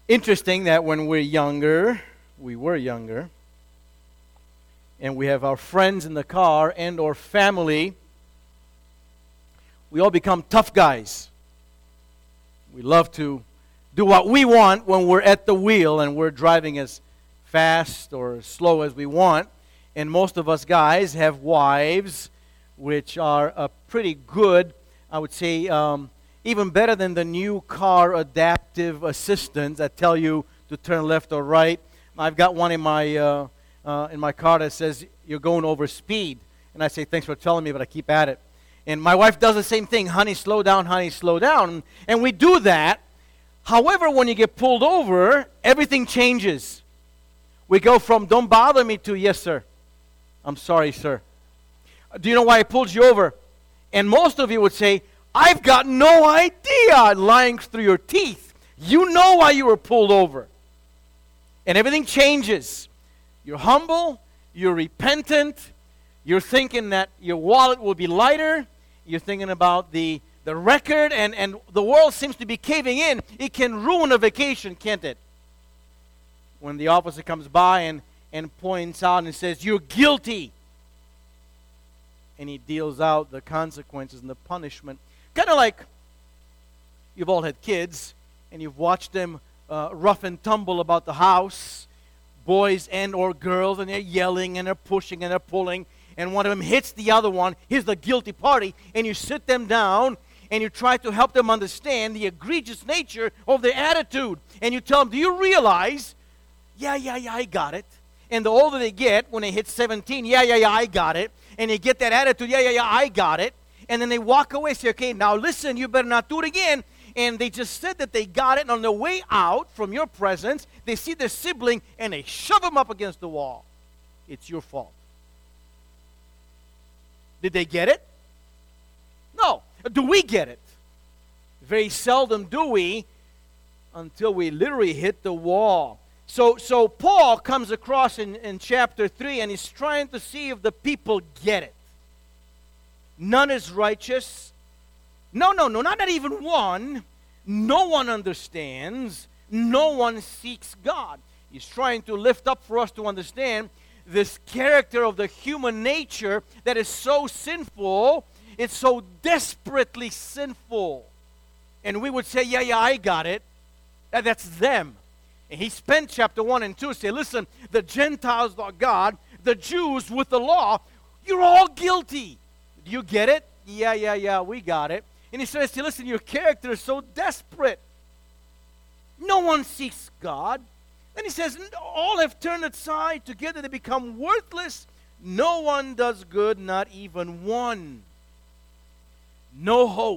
Interesting that when we were younger, and we have our friends in the car and or family, we all become tough guys. We love to do what we want when we're at the wheel and we're driving as fast or as slow as we want. And most of us guys have wives which are pretty good, I would say, even better than the new car adaptive assistants that tell you to turn left or right. I've got one in my car that says you're going over speed, and I say thanks for telling me, but I keep at it. And my wife does the same thing. Honey, slow down. Honey, slow down. And we do that. However, when you get pulled over, everything changes. We go from don't bother me to yes, sir. I'm sorry, sir. Do you know why I pulled you over? And most of you would say, I've got no idea, lying through your teeth. You know why you were pulled over. And everything changes. You're humble. You're repentant. You're thinking that your wallet will be lighter. You're thinking about the record, and the world seems to be caving in. It can ruin a vacation, can't it? When the officer comes by and points out and says, you're guilty. And he deals out the consequences and the punishment. Kind of like you've all had kids, and you've watched them rough and tumble about the house, boys and or girls, and they're yelling, and they're pushing, and they're pulling, and one of them hits the other one. Here's the guilty party, and you sit them down, and you try to help them understand the egregious nature of their attitude. And you tell them, do you realize, yeah, I got it. And the older they get, when they hit 17, yeah, I got it. And they get that attitude, yeah, I got it. And then they walk away, say, okay, now listen, you better not do it again. And they just said that they got it, and on the way out from your presence, they see their sibling, and they shove them up against the wall. It's your fault. Did they get it? No. Do we get it? Very seldom do we, until we literally hit the wall. So Paul comes across in chapter 3, and he's trying to see if the people get it. None is righteous. No, not even one. No one understands. No one seeks God. He's trying to lift up for us to understand this character of the human nature that is so sinful. It's so desperately sinful. And we would say, yeah, I got it. That's them. And he spent chapter 1 and 2 say, listen, the Gentiles are God, the Jews with the law, you're all guilty. Do you get it? Yeah, we got it. And he says, listen, your character is so desperate. No one seeks God. Then he says, all have turned aside. Together they become worthless. No one does good, not even one. No hope.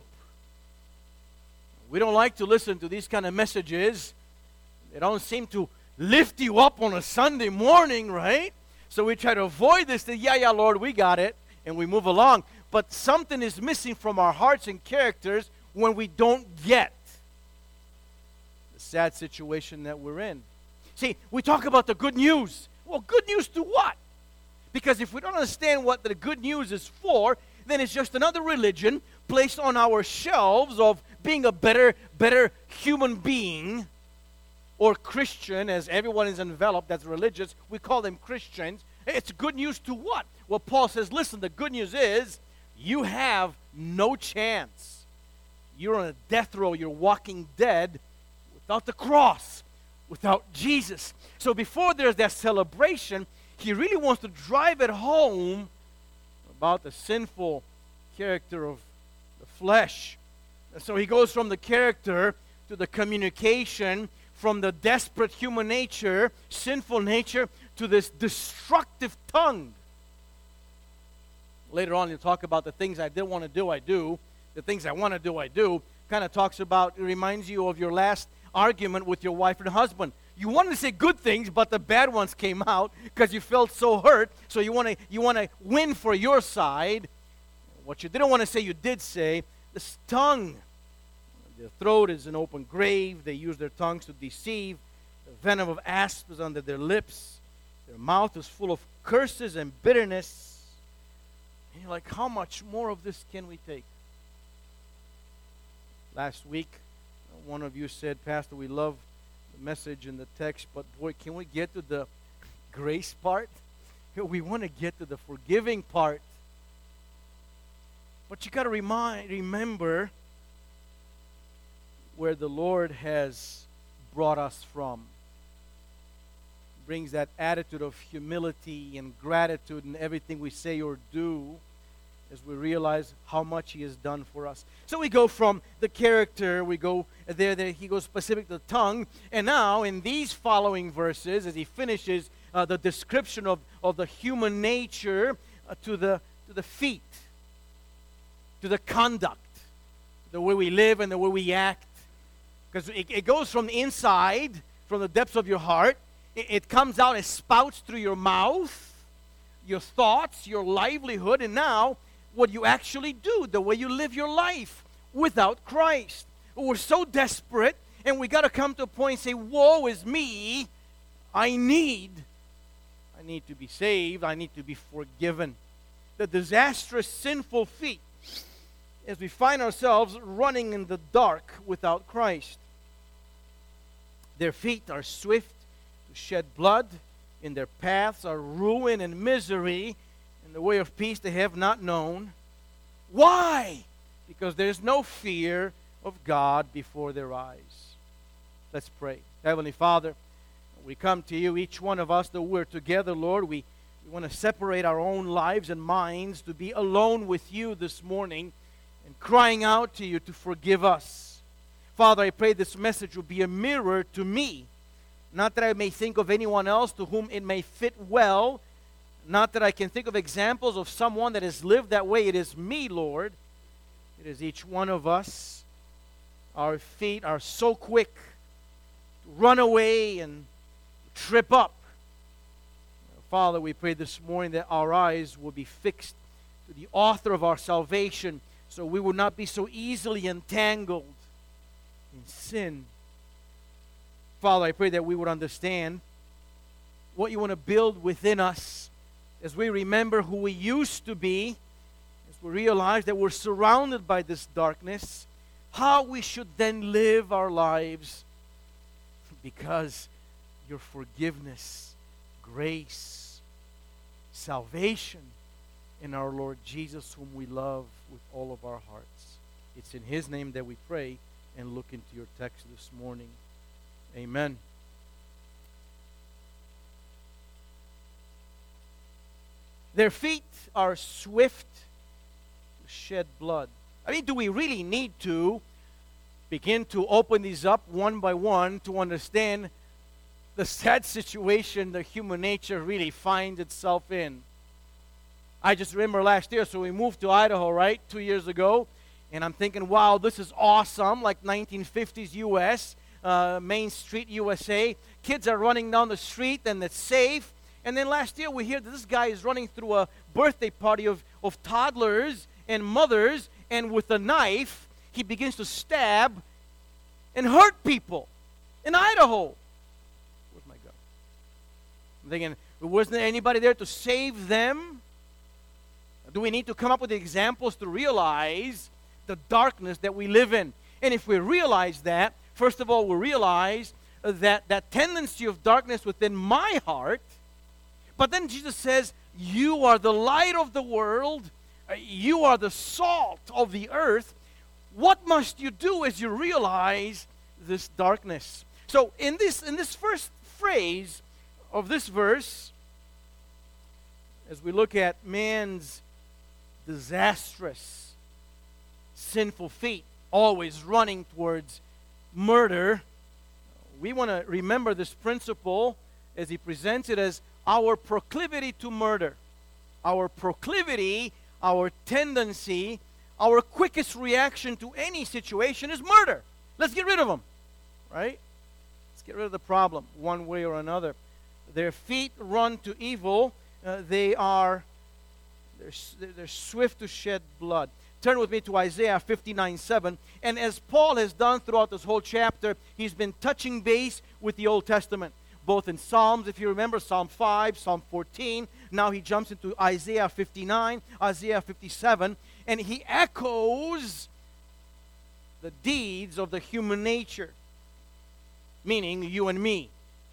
We don't like to listen to these kind of messages. They don't seem to lift you up on a Sunday morning, right? So we try to avoid this. Yeah, Lord, we got it. And we move along. But something is missing from our hearts and characters when we don't get the sad situation that we're in. See, we talk about the good news. Well, good news to what? Because if we don't understand what the good news is for, then it's just another religion placed on our shelves of being a better human being, or Christian, as everyone is enveloped that's religious. We call them Christians. It's good news to what? Well, Paul says, listen, the good news is you have no chance. You're on a death row. You're walking dead without the cross, without Jesus. So before there's that celebration, he really wants to drive it home about the sinful character of the flesh. And so he goes from the character to the communication, from the desperate human nature, sinful nature, to this destructive tongue. Later on, he'll talk about the things I didn't want to do, I do. The things I want to do, I do. Kind of talks about, it reminds you of your last argument with your wife and husband. You wanted to say good things, but the bad ones came out because you felt so hurt. So you want to win for your side. What you didn't want to say, you did say. This tongue. Their throat is an open grave. They use their tongues to deceive. The venom of asps is under their lips. Their mouth is full of curses and bitterness. And you're like, how much more of this can we take? Last week, one of you said, Pastor, we love message in the text, but boy, can we get to the grace part? We want to get to the forgiving part. But you got to remember where the Lord has brought us from. Brings that attitude of humility and gratitude in everything we say or do as we realize how much He has done for us. So we go from the character, we go there, He goes specific to the tongue, and now in these following verses, as He finishes the description of the human nature, to the feet, to the conduct, the way we live and the way we act. Because it goes from the inside, from the depths of your heart. It comes out, it spouts through your mouth, your thoughts, your livelihood, and now what you actually do, the way you live your life without Christ. We're so desperate, and we got to come to a point and say, woe is me, I need to be saved, I need to be forgiven. The disastrous, sinful feet, as we find ourselves running in the dark without Christ. Their feet are swift to shed blood. In their paths are ruin and misery. In the way of peace they have not known. Why? Because there's no fear of God before their eyes. Let's pray. Heavenly Father, we come to You, each one of us that we're together, Lord. We want to separate our own lives and minds to be alone with You this morning and crying out to You to forgive us. Father, I pray this message will be a mirror to me. Not that I may think of anyone else to whom it may fit well. Not that I can think of examples of someone that has lived that way. It is me, Lord. It is each one of us. Our feet are so quick to run away and trip up. Father, we pray this morning that our eyes will be fixed to the author of our salvation, so we will not be so easily entangled in sin. Father, I pray that we would understand what You want to build within us as we remember who we used to be, as we realize that we're surrounded by this darkness, how we should then live our lives because Your forgiveness, grace, salvation in our Lord Jesus, whom we love with all of our hearts. It's in His name that we pray and look into Your text this morning. Amen. Their feet are swift to shed blood. I mean, do we really need to begin to open these up one by one to understand the sad situation that human nature really finds itself in? I just remember last year, so we moved to Idaho, right, 2 years ago, and I'm thinking, wow, this is awesome, like 1950s U.S., Main Street, USA. Kids are running down the street, and it's safe. And then last year we hear that this guy is running through a birthday party of toddlers and mothers, and with a knife, he begins to stab and hurt people in Idaho. Where's my gun? I'm thinking, wasn't there anybody there to save them? Do we need to come up with examples to realize the darkness that we live in? And if we realize that, first of all, we realize that tendency of darkness within my heart. But then Jesus says, You are the light of the world. You are the salt of the earth. What must you do as you realize this darkness? So in this first phrase of this verse, as we look at man's disastrous, sinful feet, always running towards murder, we want to remember this principle as he presents it as our proclivity to murder. Our proclivity, our tendency, our quickest reaction to any situation is murder. Let's get rid of them, right? Let's get rid of the problem one way or another. Their feet run to evil. They're swift to shed blood. Turn with me to Isaiah 59:7. And as Paul has done throughout this whole chapter, he's been touching base with the Old Testament, both in Psalms, if you remember, Psalm 5, Psalm 14. Now he jumps into Isaiah 59, Isaiah 57, and he echoes the deeds of the human nature. meaning you and me.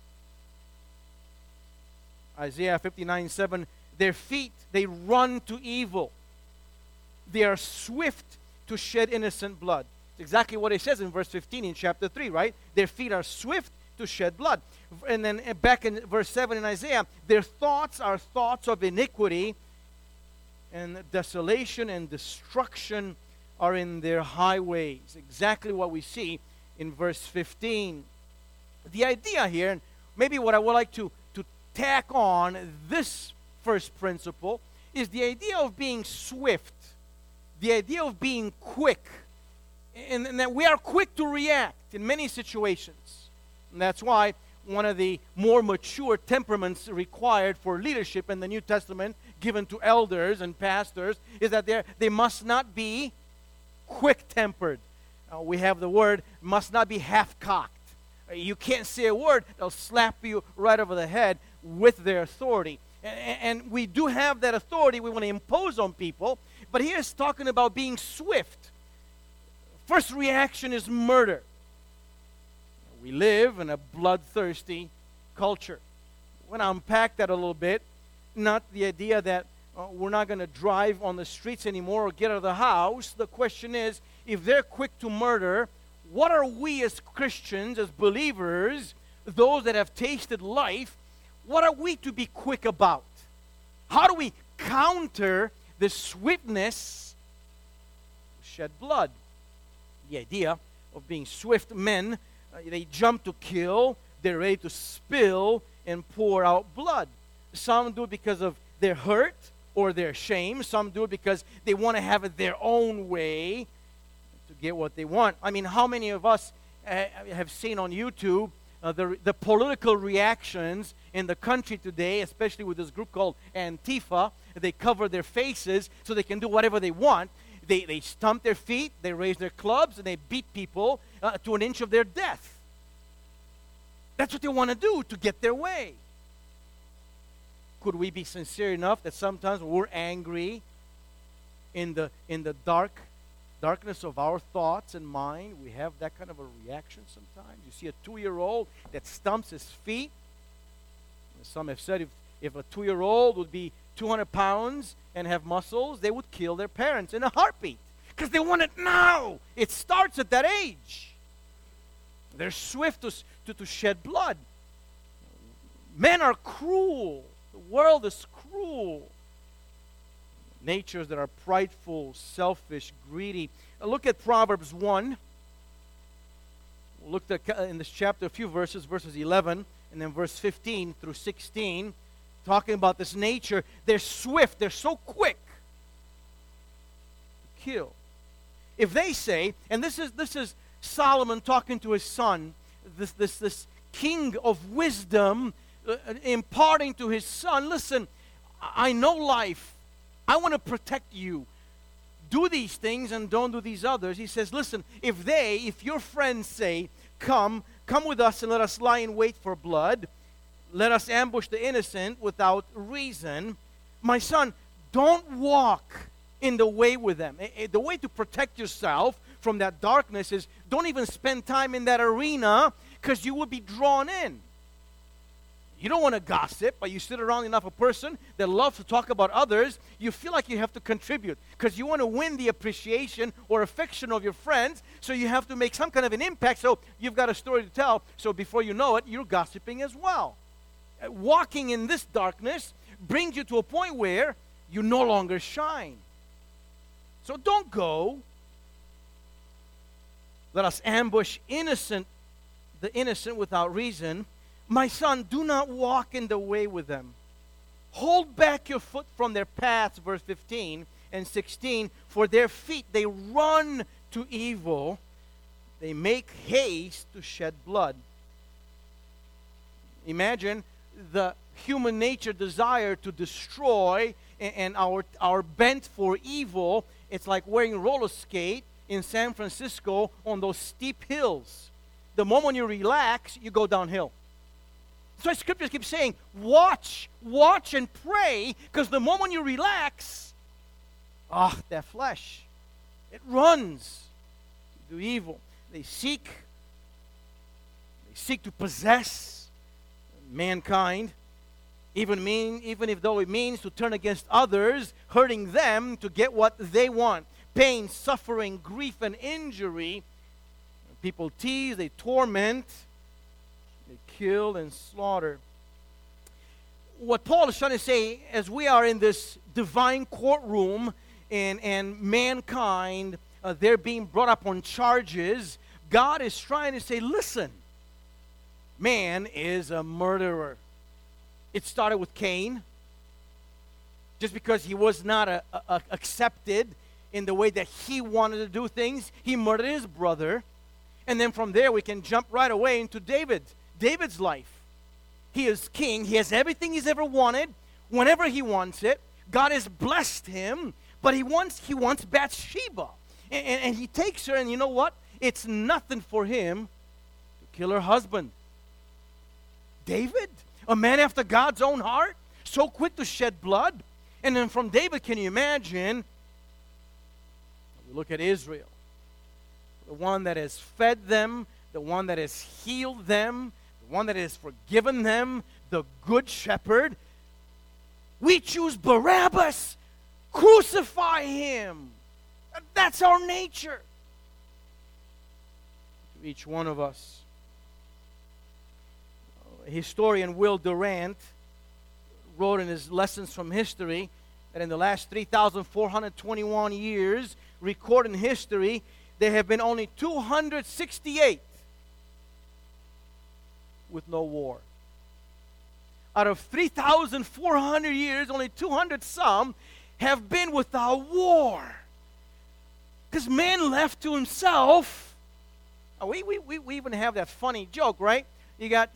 Isaiah 59:7, their feet, they run to evil. They are swift to shed innocent blood. It's exactly what it says in verse 15 in chapter 3, right? Their feet are swift to shed blood. And then back in verse 7 in Isaiah, their thoughts are thoughts of iniquity, and desolation and destruction are in their highways. Exactly what we see in verse 15. The idea here, and maybe what I would like to tack on this first principle, is the idea of being swift, the idea of being quick, and that we are quick to react in many situations. And that's why one of the more mature temperaments required for leadership in the New Testament, given to elders and pastors, is that they must not be quick-tempered. We have the word, must not be half-cocked. You can't say a word, they'll slap you right over the head with their authority. And we do have that authority we want to impose on people, but here it's talking about being swift. First reaction is murder. We live in a bloodthirsty culture. I want to unpack that a little bit. Not the idea that we're not going to drive on the streets anymore or get out of the house. The question is, if they're quick to murder, what are we as Christians, as believers, those that have tasted life, what are we to be quick about? How do we counter the swiftness to shed blood? The idea of being swift men, they jump to kill, they're ready to spill and pour out blood. Some do it because of their hurt or their shame. Some do it because they want to have it their own way to get what they want. I mean, how many of us have seen on YouTube the political reactions in the country today, especially with this group called Antifa? They cover their faces so they can do whatever they want. They stomp their feet, they raise their clubs, and they beat people to an inch of their death. That's what they want to do to get their way. Could we be sincere enough that sometimes when we're angry in the darkness of our thoughts and mind, we have that kind of a reaction sometimes? You see a 2-year-old that stumps his feet. Some have said if a 2-year-old would be 200 pounds and have muscles, they would kill their parents in a heartbeat because they want it now. It starts at that age. They're swift to shed blood. Men are cruel. The world is cruel. Natures that are prideful, selfish, greedy. Look at Proverbs 1. We'll look at, in this chapter, a few verses, verses 11 and then verse 15 through 16, talking about this nature. They're swift. They're so quick to kill. If they say, and this is Solomon talking to his son, this king of wisdom, imparting to his son, listen, I know life. I want to protect you. Do these things and don't do these others. He says, listen, if your friends say, come with us and let us lie in wait for blood, let us ambush the innocent without reason, my son, don't walk in the way with them. The way to protect yourself from that darkness is don't even spend time in that arena because you will be drawn in. You don't want to gossip, but you sit around enough a person that loves to talk about others, you feel like you have to contribute because you want to win the appreciation or affection of your friends, so you have to make some kind of an impact, so you've got a story to tell, so before you know it, you're gossiping as well. Walking in this darkness brings you to a point where you no longer shine. So don't go. Let us ambush the innocent without reason. My son, do not walk in the way with them. Hold back your foot from their paths, verse 15 and 16. For their feet, they run to evil. They make haste to shed blood. Imagine the human nature desire to destroy and our bent for evil. It's like wearing roller skate in San Francisco on those steep hills. The moment you relax, you go downhill. So scriptures keep saying, watch and pray, because the moment you relax, that flesh, it runs to do evil. They seek seek to possess mankind, even if though it means to turn against others, hurting them to get what they want. Pain, suffering, grief, and injury. People tease, they torment, they kill and slaughter. What Paul is trying to say, as we are in this divine courtroom and mankind, they're being brought up on charges, God is trying to say, listen, man is a murderer. It started with Cain. Just because he was not accepted in the way that he wanted to do things, he murdered his brother. And then from there we can jump right away into David's life. He is king. He has everything he's ever wanted, whenever he wants it. God has blessed him, but he wants Bathsheba. And he takes her, and you know what? It's nothing for him to kill her husband. David, a man after God's own heart, so quick to shed blood. And then from David, can you imagine? We look at Israel, the one that has fed them, the one that has healed them, the one that has forgiven them, the good shepherd. We choose Barabbas. Crucify him. That's our nature. To each one of us. Historian Will Durant wrote in his Lessons from History that in the last 3,421 years recorded in history, there have been only 268 with no war. Out of 3,400 years, only 200 some have been without war. Because man left to himself. We even have that funny joke, right? You got,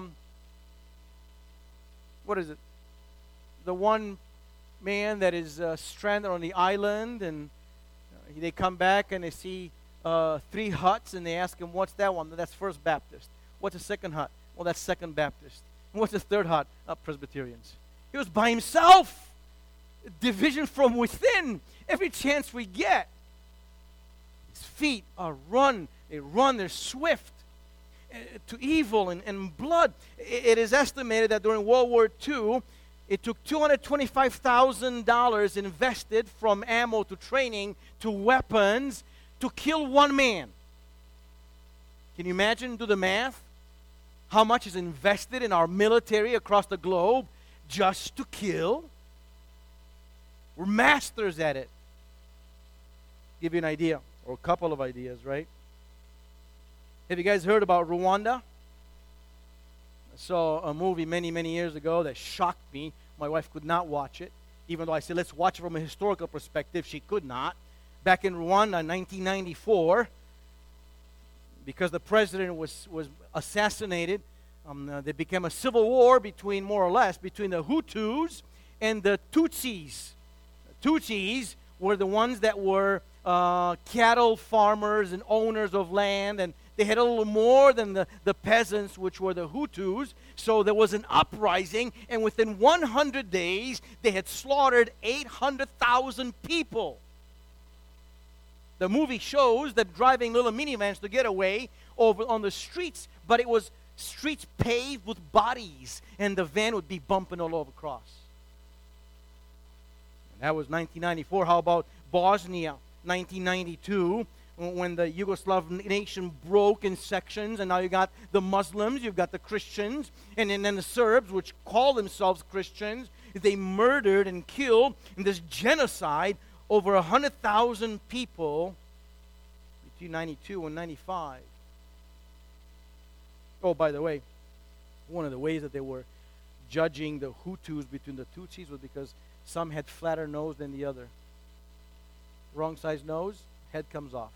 what is it? The one man that is stranded on the island, and they come back and they see 3 huts, and they ask him, what's that one? That's First Baptist. What's the second hut? Well, that's Second Baptist. And what's the third hut? Presbyterians. He was by himself. Division from within. Every chance we get. His feet are run. They're swift to evil and blood. It is estimated that during World War II, it took $225,000 invested from ammo to training to weapons to kill one man. Can you imagine? Do the math. How much is invested in our military across the globe just to kill? We're masters at it. Give you an idea, or a couple of ideas, right? Have you guys heard about Rwanda? I saw a movie many, many years ago that shocked me. My wife could not watch it. Even though I said, let's watch it from a historical perspective, she could not. Back in Rwanda in 1994, because the president was assassinated, there became a civil war between, more or less, between the Hutus and the Tutsis. The Tutsis were the ones that were cattle farmers and owners of land, and they had a little more than the peasants, which were the Hutus. So there was an uprising, and within 100 days, they had slaughtered 800,000 people. The movie shows them driving little minivans to get away over on the streets, but it was streets paved with bodies, and the van would be bumping all over across. And that was 1994. How about Bosnia, 1992, when the Yugoslav nation broke in sections, and now you got the Muslims, you've got the Christians, and then the Serbs, which call themselves Christians. They murdered and killed in this genocide over 100,000 people between 92 and 95. Oh, by the way, one of the ways that they were judging the Hutus between the Tutsis was because some had flatter nose than the other. Wrong size nose, head comes off.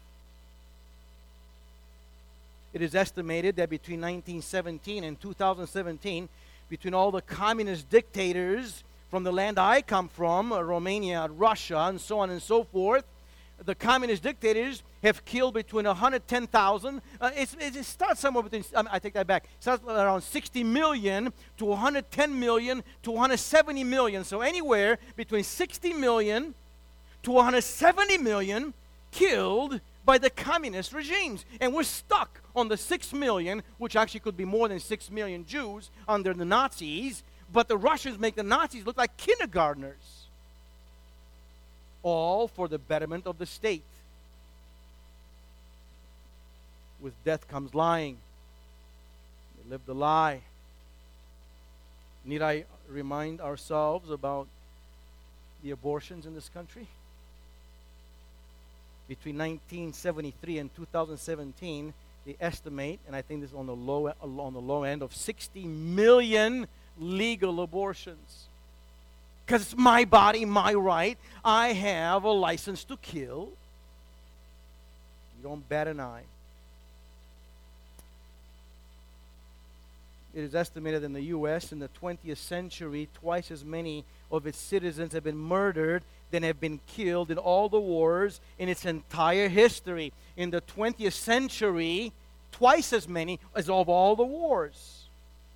It is estimated that between 1917 and 2017, between all the communist dictators from the land I come from, Romania, Russia, and so on and so forth, the communist dictators have killed between 110,000. It starts somewhere between, I take that back, it starts around 60 million to 110 million to 170 million. So anywhere between 60 million to 170 million killed by the communist regimes. And we're stuck on the 6 million, which actually could be more than 6 million Jews under the Nazis, but the Russians make the Nazis look like kindergartners. All for the betterment of the state. With death comes lying. They lived a lie. Need I remind ourselves about the abortions in this country? Between 1973 and 2017, they estimate, and I think this is on the low end, of 60 million legal abortions. Because it's my body, my right. I have a license to kill. You don't bat an eye. It is estimated in the U.S. in the 20th century, twice as many of its citizens have been murdered than have been killed in all the wars in its entire history. In the 20th century, twice as many as of all the wars.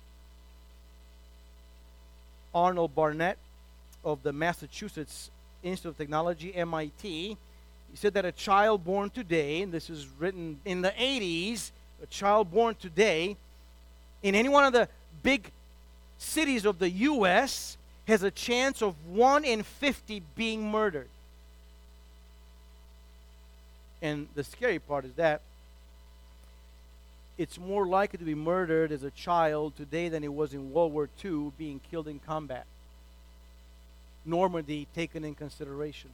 Arnold Barnett of the Massachusetts Institute of Technology, MIT, he said that a child born today, and this is written in the 80s, a child born today in any one of the big cities of the U.S. has a chance of 1 in 50 being murdered. And the scary part is that it's more likely to be murdered as a child today than it was in World War II, being killed in combat. Normandy taken in consideration.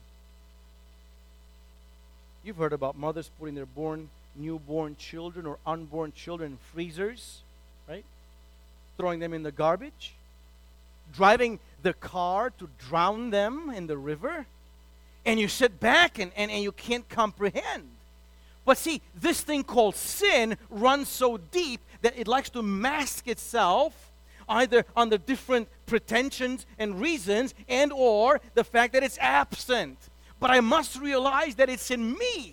You've heard about mothers putting their newborn children or unborn children in freezers, right? Throwing them in the garbage. Driving the car to drown them in the river. And you sit back and you can't comprehend. But see, this thing called sin runs so deep that it likes to mask itself either under different pretensions and reasons and or the fact that it's absent. But I must realize that it's in me.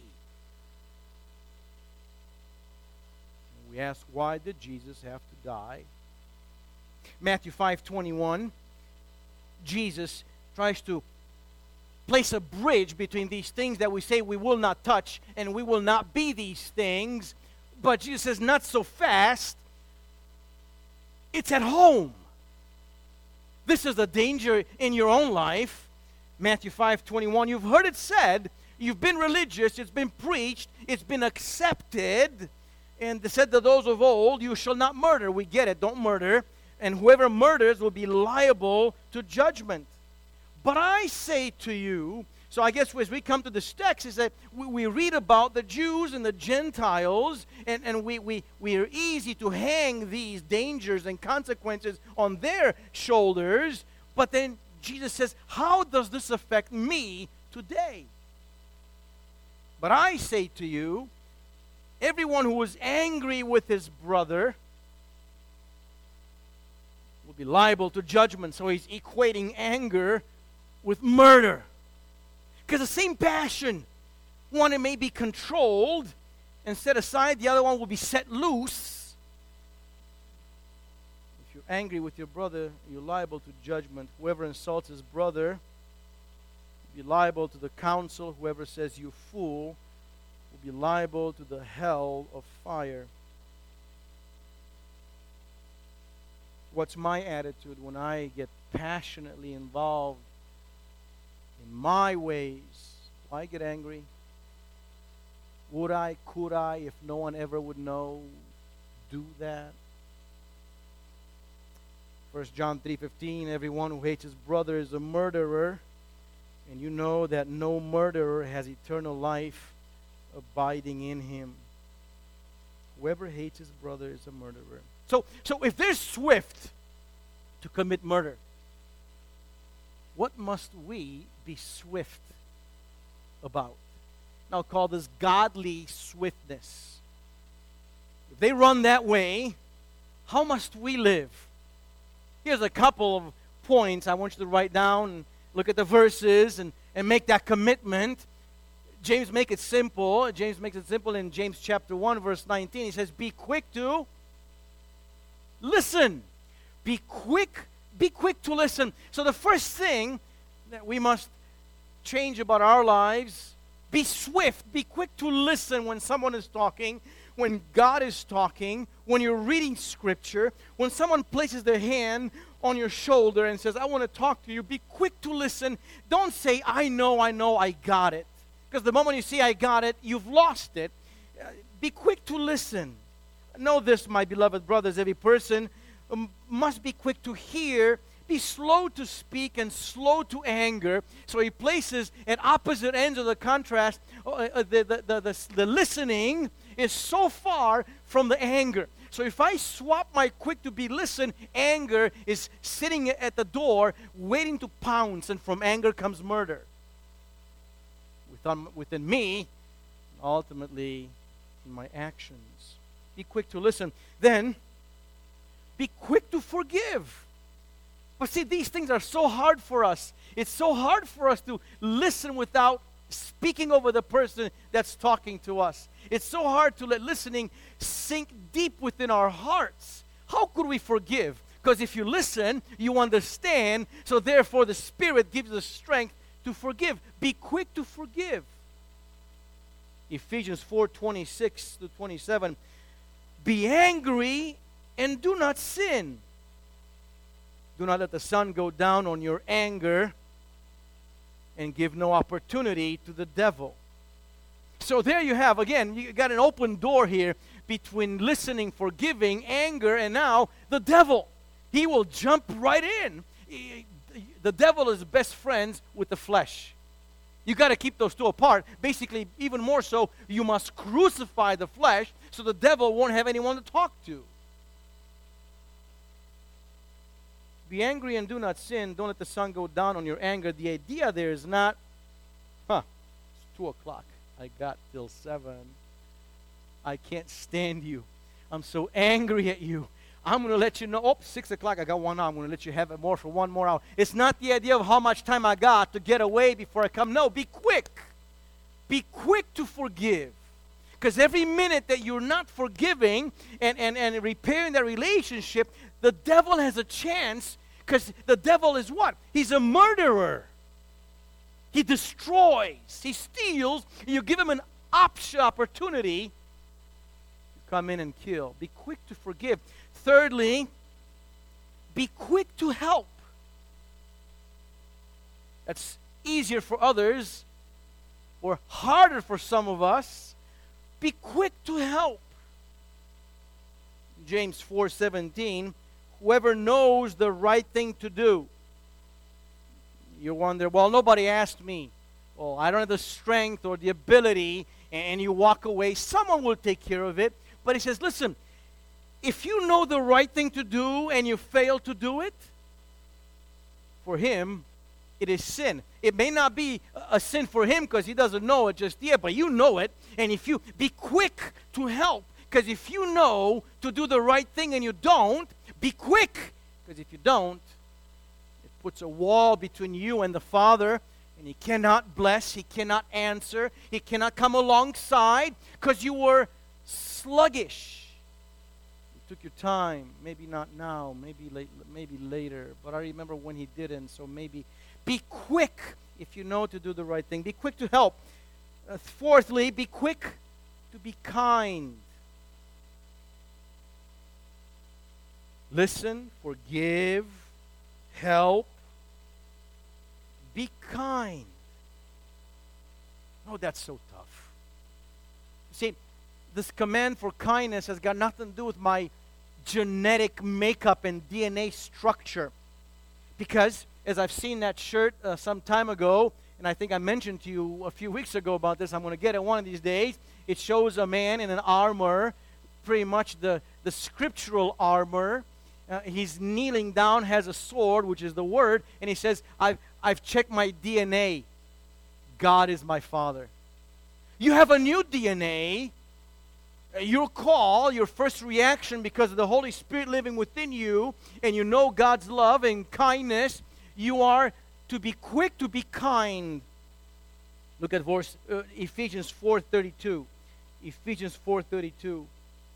We ask, why did Jesus have to die? Matthew 5:21, Jesus tries to place a bridge between these things that we say we will not touch and we will not be these things. But Jesus says, not so fast. It's at home. This is the danger in your own life. Matthew 5:21, you've heard it said, you've been religious, it's been preached, it's been accepted, and they said to those of old, you shall not murder. We get it, don't murder. And whoever murders will be liable to judgment. But I say to you, so I guess as we come to this text is that we read about the Jews and the Gentiles, and we are easy to hang these dangers and consequences on their shoulders. But then Jesus says, how does this affect me today? But I say to you, everyone who is angry with his brother will be liable to judgment. So he's equating anger with murder. Because the same passion, one it may be controlled and set aside, the other one will be set loose. If you're angry with your brother, you're liable to judgment. Whoever insults his brother will be liable to the council. Whoever says you fool will be liable to the hell of fire. What's my attitude when I get passionately involved in my ways? Do I get angry? Would I, could I, if no one ever would know, do that? 1 John 3:15, everyone who hates his brother is a murderer, and you know that no murderer has eternal life abiding in him. Whoever hates his brother is a murderer. So if they're swift to commit murder, what must we be swift about? Now, I'll call this godly swiftness. If they run that way, how must we live? Here's a couple of points I want you to write down and look at the verses and make that commitment. James makes it simple. James makes it simple in James chapter 1, verse 19. He says, be quick to listen. Be quick to listen. So the first thing that we must change about our lives, Be swift. Be quick to listen when someone is talking, when God is talking, when you're reading Scripture, when someone places their hand on your shoulder and says, I want to talk to you. Be quick to listen. Don't say, I know, I got it. Because the moment you say, I got it, you've lost it. Be quick to listen. Know this, my beloved brothers. Every person must be quick to hear, be slow to speak, and slow to anger. So he places at opposite ends of the contrast, the listening is so far from the anger. So if I swap my quick to be listen, anger is sitting at the door waiting to pounce, and from anger comes murder. Within me, ultimately in my actions. Be quick to listen. Then, be quick to forgive. But see, these things are so hard for us. It's so hard for us to listen without speaking over the person that's talking to us. It's so hard to let listening sink deep within our hearts. How could we forgive? Because if you listen, you understand. So therefore, the Spirit gives us strength to forgive. Be quick to forgive. Ephesians 4:26 to 27. Be angry and do not sin. Do not let the sun go down on your anger, and give no opportunity to the devil. So there you have, again, you got an open door here between listening, forgiving, anger, and now the devil. He will jump right in. The devil is best friends with the flesh. You got to keep those two apart. Basically, even more so, you must crucify the flesh so the devil won't have anyone to talk to. Be angry and do not sin. Don't let the sun go down on your anger. The idea there is not, it's 2 o'clock. I got till 7. I can't stand you. I'm so angry at you. I'm going to let you know, 6 o'clock, I got 1 hour. I'm going to let you have it more for 1 more hour. It's not the idea of how much time I got to get away before I come. No, be quick. Be quick to forgive. Because every minute that you're not forgiving and repairing that relationship, the devil has a chance, because the devil is what? He's a murderer. He destroys. He steals. You give him an opportunity to come in and kill. Be quick to forgive. Thirdly, be quick to help. That's easier for others or harder for some of us. Be quick to help. James 4:17, whoever knows the right thing to do. You wonder, well, nobody asked me. Oh, I don't have the strength or the ability, and you walk away. Someone will take care of it. But he says, listen, if you know the right thing to do and you fail to do it, for him, it is sin. It may not be a sin for him because he doesn't know it just yet, but you know it. And if you be quick to help, because if you know to do the right thing and you don't, be quick. Because if you don't, it puts a wall between you and the Father, and he cannot bless, he cannot answer, he cannot come alongside because you were sluggish. Took your time, maybe not now, maybe later, but I remember when he didn't, so maybe be quick if you know to do the right thing. Be quick to help. Fourthly, be quick to be kind. Listen, forgive, help, be kind. Oh, that's so tough. See, this command for kindness has got nothing to do with my genetic makeup and DNA structure. Because, as I've seen that shirt some time ago, and I think I mentioned to you a few weeks ago about this, I'm going to get it one of these days. It shows a man in an armor, pretty much the scriptural armor. He's kneeling down, has a sword, which is the Word, and he says, I've checked my DNA. God is my Father. You have a new DNA. Your call, your first reaction because of the Holy Spirit living within you, and you know God's love and kindness, you are to be quick to be kind. Look at Ephesians 4:32. Ephesians 4:32.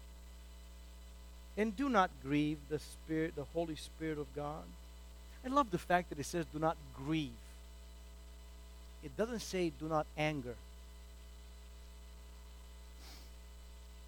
And do not grieve the Spirit, the Holy Spirit of God. I love the fact that it says do not grieve. It doesn't say do not anger.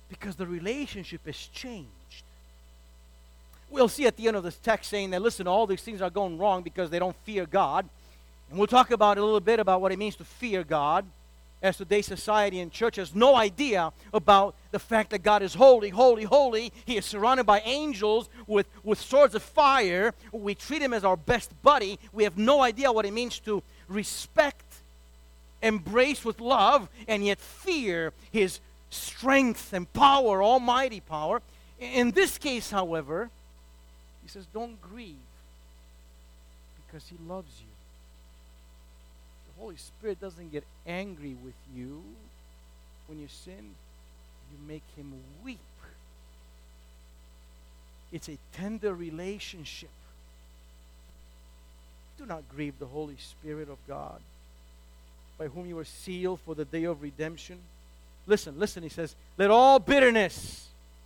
Because the relationship has changed. We'll see at the end of this text saying that, listen, all these things are going wrong because they don't fear God. And we'll talk about a little bit about what it means to fear God, as today's society and church has no idea about the fact that God is holy, holy, holy. He is surrounded by angels with swords of fire. We treat Him as our best buddy. We have no idea what it means to respect, embrace with love, and yet fear His strength and power, almighty power. In this case, however, He says, don't grieve, because He loves you. The Holy Spirit doesn't get angry with you when you sin. You make Him weep. It's a tender relationship. Do not grieve the Holy Spirit of God, by whom you are sealed for the day of redemption. Listen, He says, let all bitterness.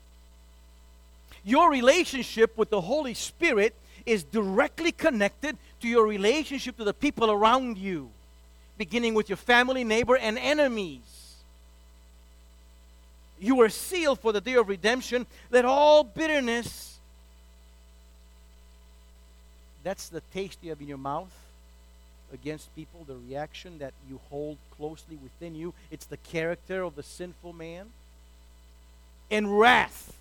Your relationship with the Holy Spirit is directly connected to your relationship to the people around you, beginning with your family, neighbor, and enemies. You are sealed for the day of redemption. Let all bitterness, that's the taste you have in your mouth against people, the reaction that you hold closely within you. It's the character of the sinful man. And wrath.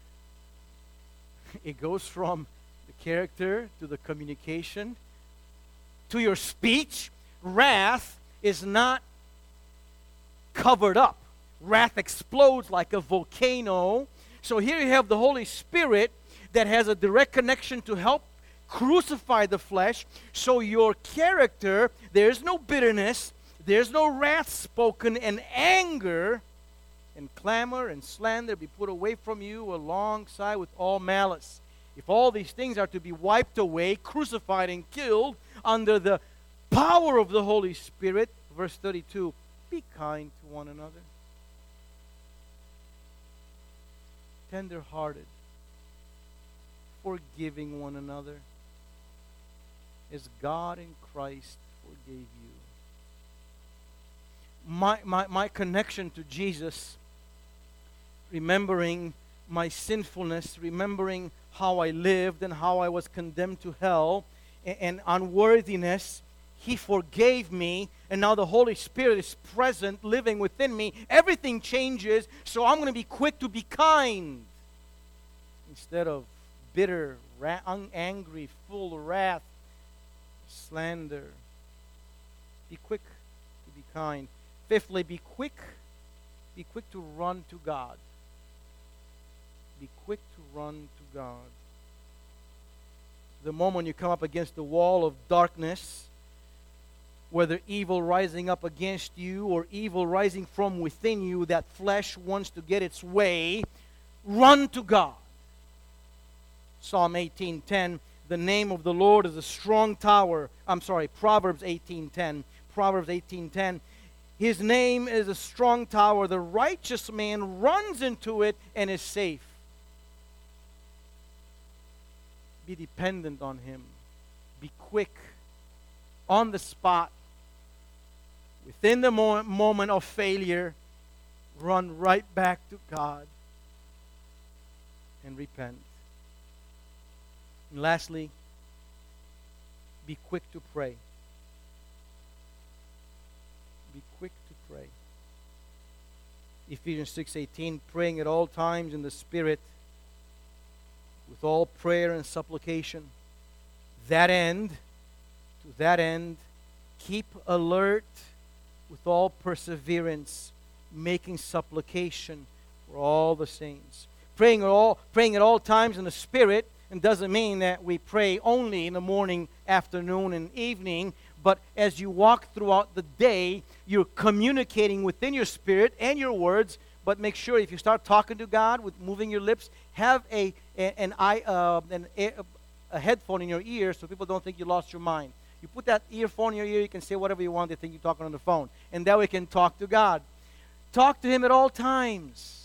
It goes from the character to the communication to your speech. Wrath is not covered up. Wrath explodes like a volcano. So here you have the Holy Spirit that has a direct connection to help crucify the flesh. So your character, there's no bitterness, there's no wrath spoken, and anger and clamor and slander be put away from you alongside with all malice. If all these things are to be wiped away, crucified and killed under the power of the Holy Spirit, verse 32, be kind to one another, tender-hearted, forgiving one another, as God in Christ forgave you. My connection to Jesus, remembering my sinfulness, remembering how I lived and how I was condemned to hell and unworthiness, He forgave me, and now the Holy Spirit is present, living within me. Everything changes, so I'm going to be quick to be kind instead of bitter, angry, full of wrath, slander. Be quick to be kind. Fifthly, be quick to run to God. Be quick to run to God. The moment you come up against the wall of darkness, whether evil rising up against you or evil rising from within you, that flesh wants to get its way, run to God. Psalm 18:10, the name of the Lord is a strong tower. Proverbs 18:10. Proverbs 18:10. His name is a strong tower. The righteous man runs into it and is safe. Be dependent on Him. Be quick, on the spot, within the moment of failure, run right back to God and repent. And lastly, be quick to pray. Be quick to pray. Ephesians 6:18, praying at all times in the Spirit, with all prayer and supplication. To that end, keep alert with all perseverance, making supplication for all the saints. Praying at all times in the Spirit, and doesn't mean that we pray only in the morning, afternoon, and evening, but as you walk throughout the day, you're communicating within your spirit and your words. But make sure if you start talking to God with moving your lips, have a headphone in your ear so people don't think you lost your mind. You put that earphone in your ear, you can say whatever you want. They think you're talking on the phone. And that way you can talk to God. Talk to Him at all times.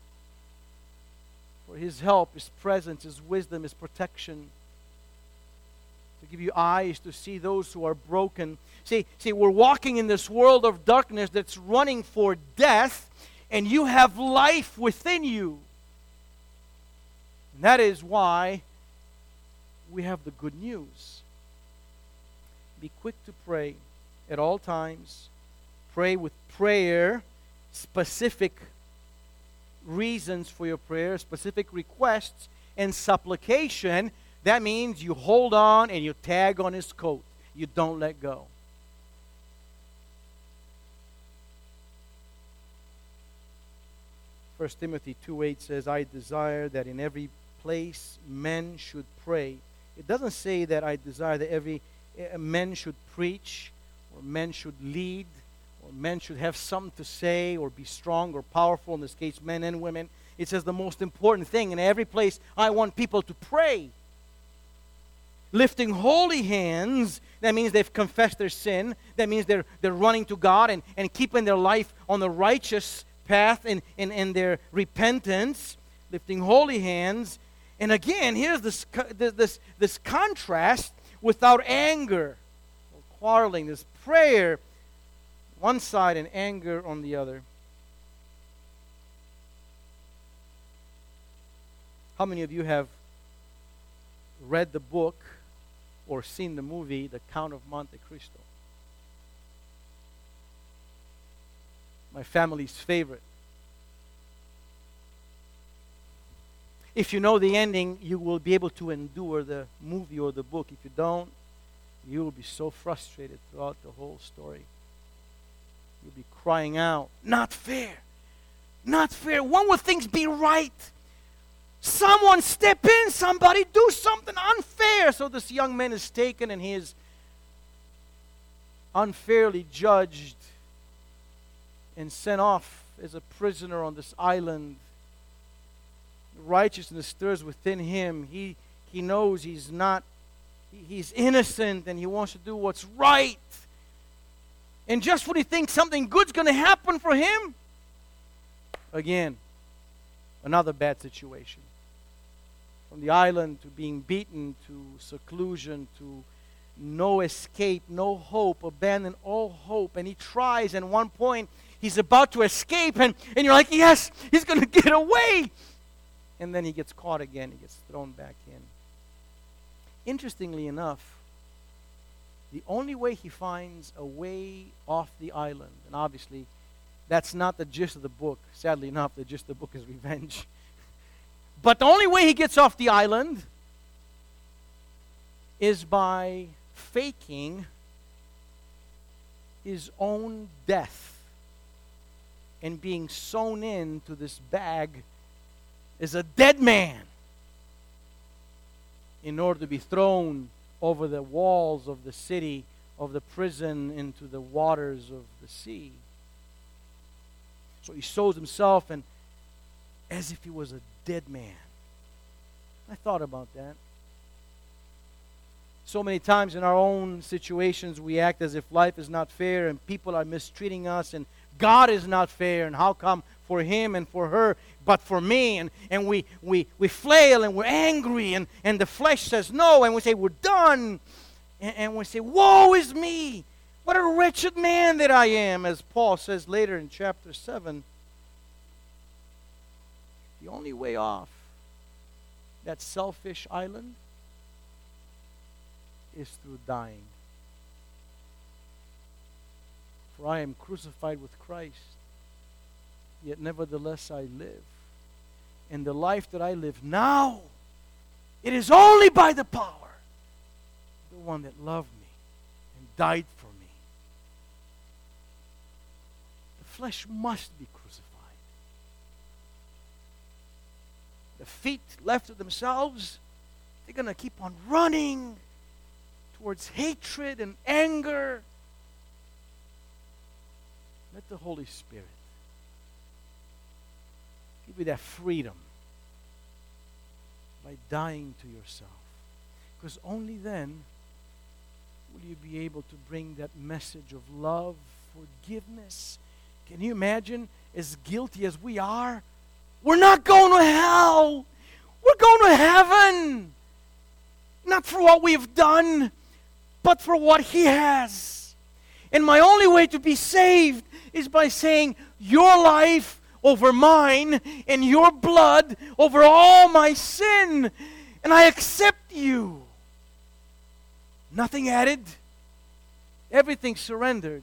For His help, His presence, His wisdom, His protection. To give you eyes to see those who are broken. See, we're walking in this world of darkness that's running for death. and you have life within you. And that is why we have the good news. Be quick to pray at all times. Pray with prayer, specific reasons for your prayer, specific requests, and supplication. That means you hold on and you tag on His coat. You don't let go. First Timothy 2:8 says, I desire that in every place men should pray. It doesn't say that I desire that men should preach, or men should lead, or men should have something to say, or be strong or powerful, in this case men and women. It says the most important thing, in every place I want people to pray. Lifting holy hands, that means they've confessed their sin. That means they're running to God and keeping their life on the righteous path in their repentance. Lifting holy hands. And again, here's this contrast: without anger or quarreling. This prayer one side and anger on the other. How many of you have read the book or seen the movie The Count of Monte Cristo? My family's favorite. If you know the ending, you will be able to endure the movie or the book. If you don't, you will be so frustrated throughout the whole story. You'll be crying out, not fair, not fair. When will things be right? Someone step in, somebody do something unfair. So this young man is taken and he is unfairly judged and sent off as a prisoner on this island. Righteousness stirs within him. He knows he's innocent, and he wants to do what's right. And just when he thinks something good's going to happen for him, again, another bad situation. From the island to being beaten to seclusion to no escape, no hope, abandon all hope. And he tries, and at one point he's about to escape, and you're like, yes, he's going to get away. And then he gets caught again. He gets thrown back in. Interestingly enough, the only way he finds a way off the island, and obviously that's not the gist of the book. Sadly enough, the gist of the book is revenge. But the only way he gets off the island is by faking his own death and being sewn into this bag as a dead man in order to be thrown over the walls of the city, of the prison, into the waters of the sea. So he sews himself and as if he was a dead man. I thought about that. So many times in our own situations we act as if life is not fair and people are mistreating us and God is not fair, and how come for him and for her but for me, and we flail and we're angry and the flesh says no, and we say we're done, and we say woe is me, what a wretched man that I am, as Paul says later in chapter 7. The only way off that selfish island is through dying. For I am crucified with Christ, yet nevertheless I live. And the life that I live now, it is only by the power of the one that loved me and died for me. The flesh must be crucified. The feet left to themselves, they're going to keep on running towards hatred and anger. Let the Holy Spirit give you that freedom by dying to yourself. Because only then will you be able to bring that message of love, forgiveness. Can you imagine, as guilty as we are, we're not going to hell. We're going to heaven. Not for what we've done, but for what He has. And my only way to be saved is by saying, your life over mine and your blood over all my sin. And I accept you. Nothing added. Everything surrendered.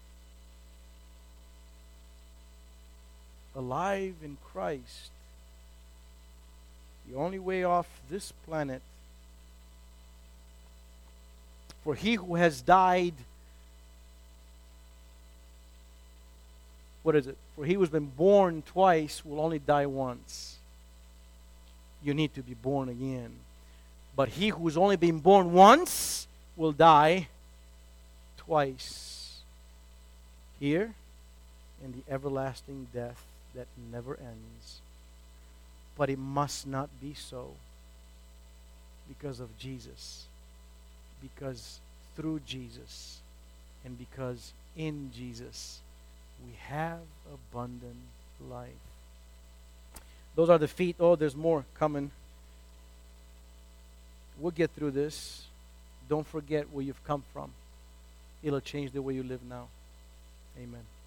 Alive in Christ. The only way off this planet. For he who has died, what is it? For he who has been born twice will only die once. You need to be born again. But he who has only been born once will die twice. Here, in the everlasting death that never ends. But it must not be so because of Jesus. Because through Jesus and because in Jesus we have abundant life. Those are the feet. Oh, there's more coming. We'll get through this. Don't forget where you've come from. It'll change the way you live now. Amen.